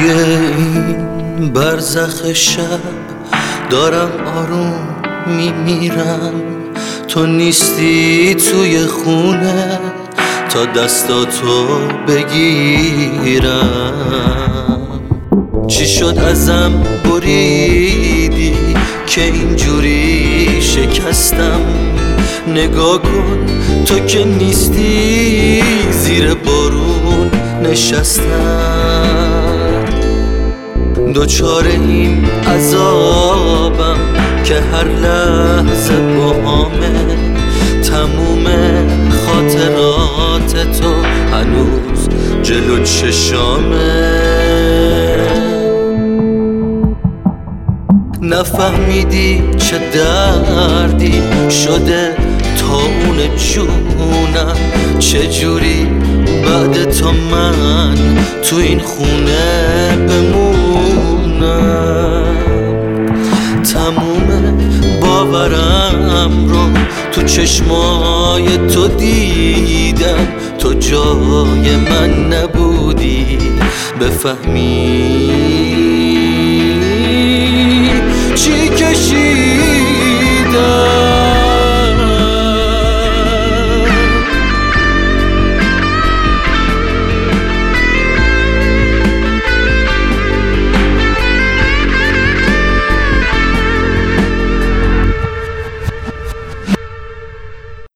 این برزخ شب دارم آروم میمیرم، تو نیستی توی خونه تا دستاتو بگیرم. چی شد ازم بریدی که اینجوری شکستم؟ نگاه کن تو که نیستی، زیر بارون نشستم. دوچار این عذابم که هر لحظه باهامه، تموم خاطرات تو هنوز جلو چشامه. نفهمیدی چه دردی شده تا اون جونم، چجوری بعد تو من تو این خونه بمونم. تموم باورم رو تو چشمای تو دیدم، تو جای من نبودی بفهمی